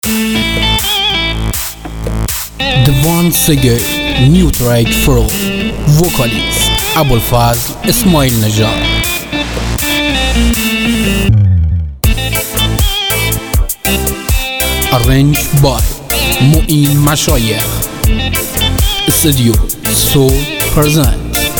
The one singer new track for vocalist Abulfazl Ismail Najjar. Arranged by Mu'in Mashayekh. Studio Soul present.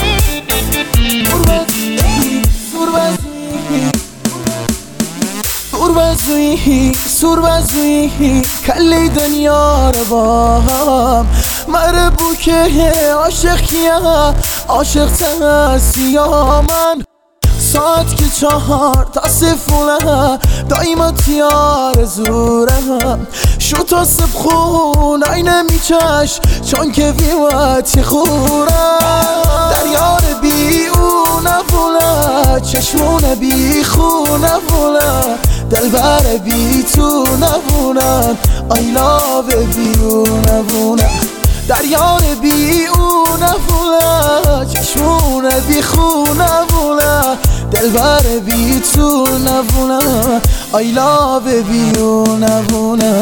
سور بزوی کلی دنیا رو با هم مربو که عاشق کیا عاشق تنسیا من ساعت که 4 تا سفونه دایما تیار زورم شو تا سب خون اینه میچش چون که بیوتی خورم دریار بی اون نبوله چشمونه بی خون نبوله دلبر بی تو نبونم I love بی اون نبونه دریار بی اون نبوله چشمونه بی خون نبوله دلبر بی تو نبونه I love بی اون نبونه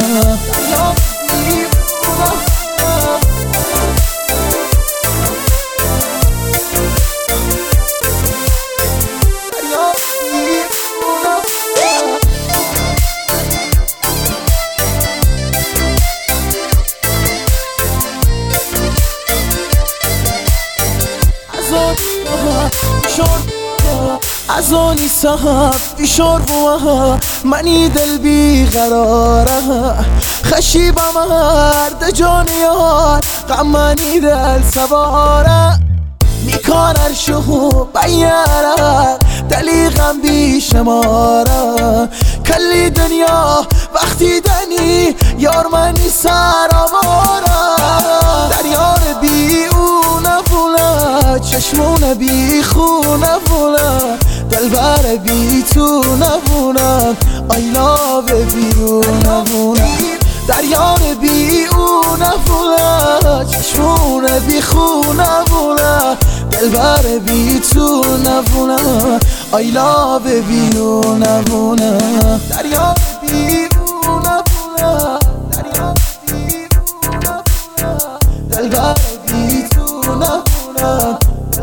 از آنی صاحب بیشار بوها منی دل بی قراره خشیبم هرد جانیار غم منی دل سواره میکانر شو بیاره دلی غم بی شماره کلی دنیا وقتی دنی یار منی سراماره دریار بی اون نبوله چشمونه بی خون نبوله دلبر بی تو نبونم I love بی اون نبونه دریار بی اون نبوله چشمونه بی خون نبوله دلبر بی تو نبونه I love بی اون نبونه دریار بی اون نبوله دریار بی اون نبوله دلبر بی تو نبونه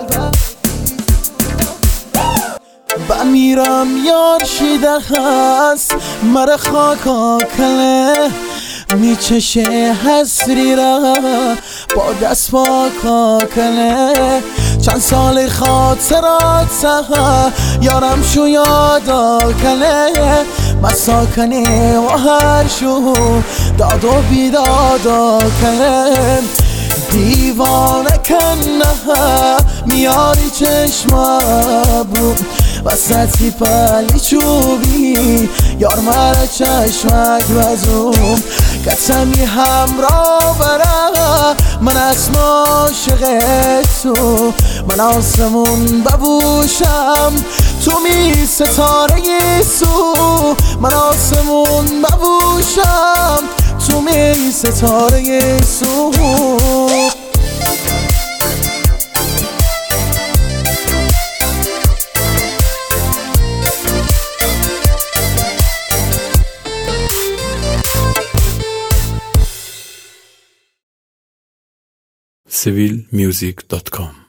بمیرم یار شیده هست مر خاکا کله میچشه حسری را با دست پاکا کله چند سال خاطرات یارم شو یادا کله مساکنه و هر شو داد و بیدادا کله دیوانه کنه میاری چشمم وسطی پلی چوبی یار مرا چشمک وزوم قسمی همراه بره من اسم عاشق تو من آسمون ببوشم تو می ستاره یسو من آسمون ببوشم تو می ستاره یسو civilmusic.com